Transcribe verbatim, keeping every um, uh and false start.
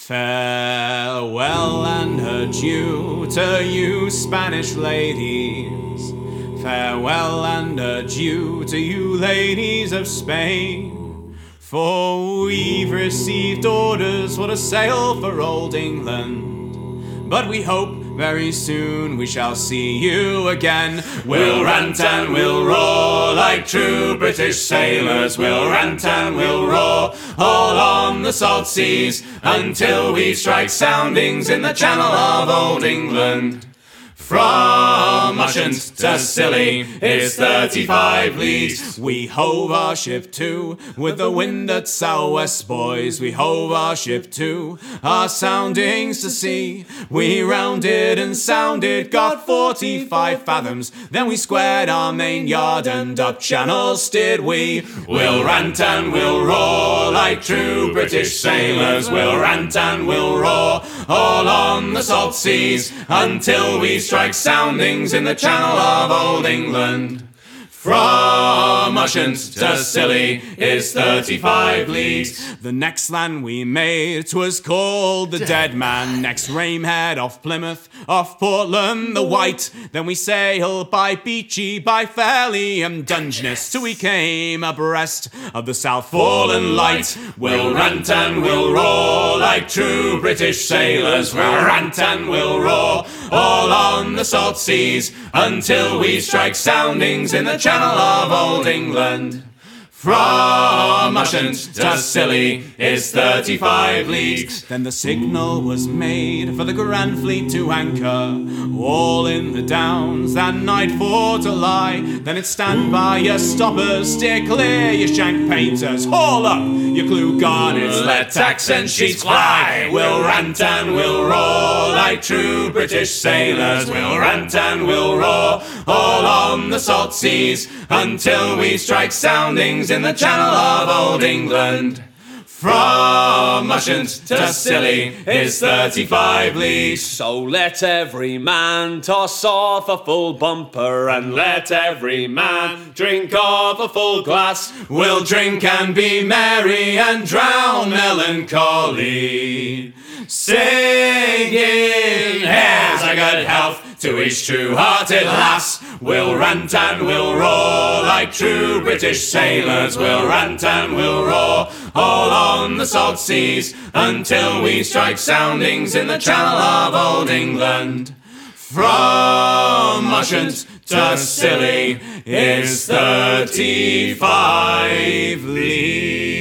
Farewell and adieu to you Spanish ladies. Farewell and adieu to you ladies of Spain. For we've received orders for to sail for old England. But we hope very soon we shall see you again. We'll rant and we'll roar like true British sailors. We'll rant and we'll roar all on the salt seas until we strike soundings in the channel of old England. From Ushant to Scilly is thirty-five leagues. We hove our ship to with the wind at southwest, boys. We hove our ship to, our soundings to sea. We rounded and sounded, got forty-five fathoms. Then we squared our main yard and up channel steered we. We'll rant and we'll roar like true British sailors. We'll rant and we'll roar all on the salt seas until we strike soundings in the channel of old England. From Ushant to Scilly is thirty-five leagues. The next land we made, 'twas called the Dead Man. Next Ramehead off Plymouth, off Portland the White. Then we sailed by Beachy, by Fairley and Dungeness, till we came abreast of the South Foreland Light. We'll rant and we'll roar like true British sailors. We'll rant and we'll roar all on the salt seas until we strike soundings in the channel of old England. From Ushant to Scilly is thirty-five leagues. Then the signal was made for the Grand Fleet to anchor, all in the Downs that night for to lie. Then it stand by your stoppers, steer clear your shank painters, haul up your clue garnets, let tacks and sheets fly. We'll rant and we'll roar like true British sailors. We'll rant and we'll roar all on the salt seas until we strike soundings in the channel of old England. From Ushant to Scilly is thirty-five leagues. So let every man toss off a full bumper, and let every man drink off a full glass. We'll drink and be merry and drown melancholy, singing here's a good health to each true-hearted lass. We'll rant and we'll roar like true British sailors. We'll rant and we'll roar all on the salt seas until we strike soundings in the channel of old England. From Ushant to Scilly is thirty-five leagues.